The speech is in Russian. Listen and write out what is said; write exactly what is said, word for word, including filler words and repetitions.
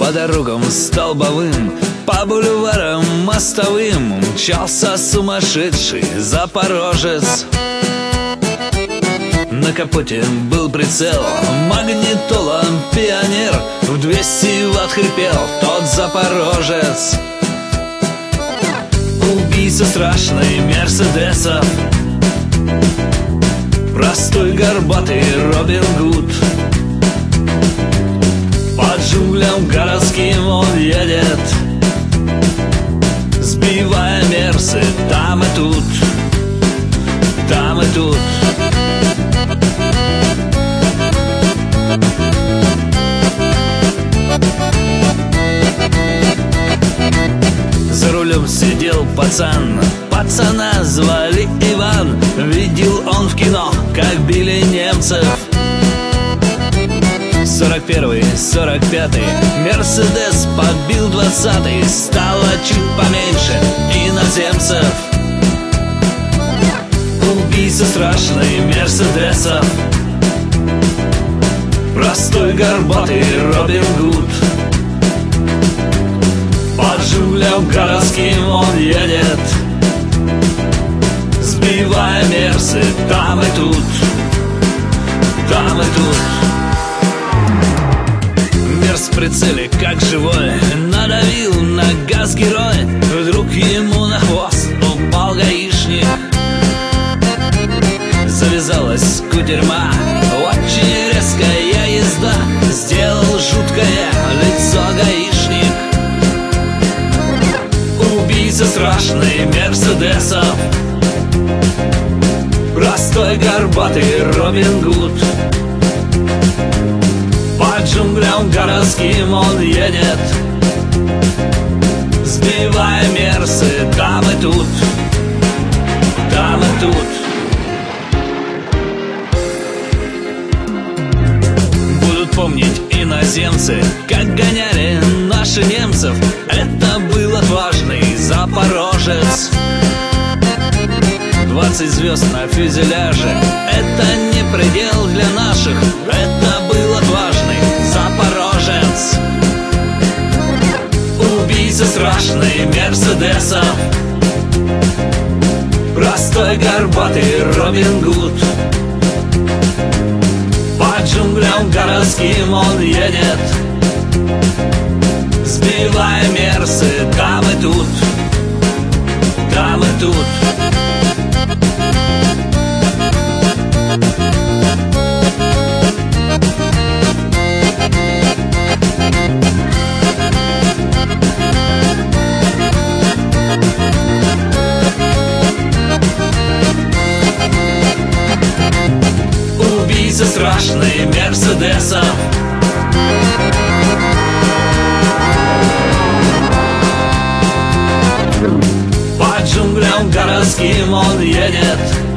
По дорогам столбовым, по бульварам мостовым мчался сумасшедший запорожец. На капоте был прицел, магнитола, пионер. В двести ватт хрипел тот запорожец. Убийца страшный мерседеса, простой горбатый Робин Гуд. По джунглям городским он едет, сбивая мерсы там и тут, там и тут. За рулем сидел пацан, пацана звали Иван. Видел он в кино, как били немцев. Сорок первый, сорок пятый Мерседес подбил двадцатый. Стало чуть поменьше иноземцев. Убийца страшный Мерседеса, простой горбатый Робин Гуд. По джунглям городским он едет, сбивая мерсы там и тут, там и тут. Мерс в прицеле как живой, надавил на газ герой. Вдруг ему на хвост упал гаишник. Завязалась кутерьма, очень резкая езда. Сделал жуткое лицо гаишник. Убийца страшный Мерседеса, простой горбатый Робин Гуд. По джунглям городским он едет, сбивая мерсы там и тут, там и тут. Будут помнить иноземцы, как гоняли наши немцев. Это был отважный запорожец. Двадцать звезд на фюзеляже — это не предел для наших. Это был отважный запорожец. Убийца страшный Мерседеса, простой горбатый Робин Гуд. По джунглям городским он едет, сбивая мерсы там и тут, там и тут. Убийца страшный Мерседеса, по джунглям городским он едет,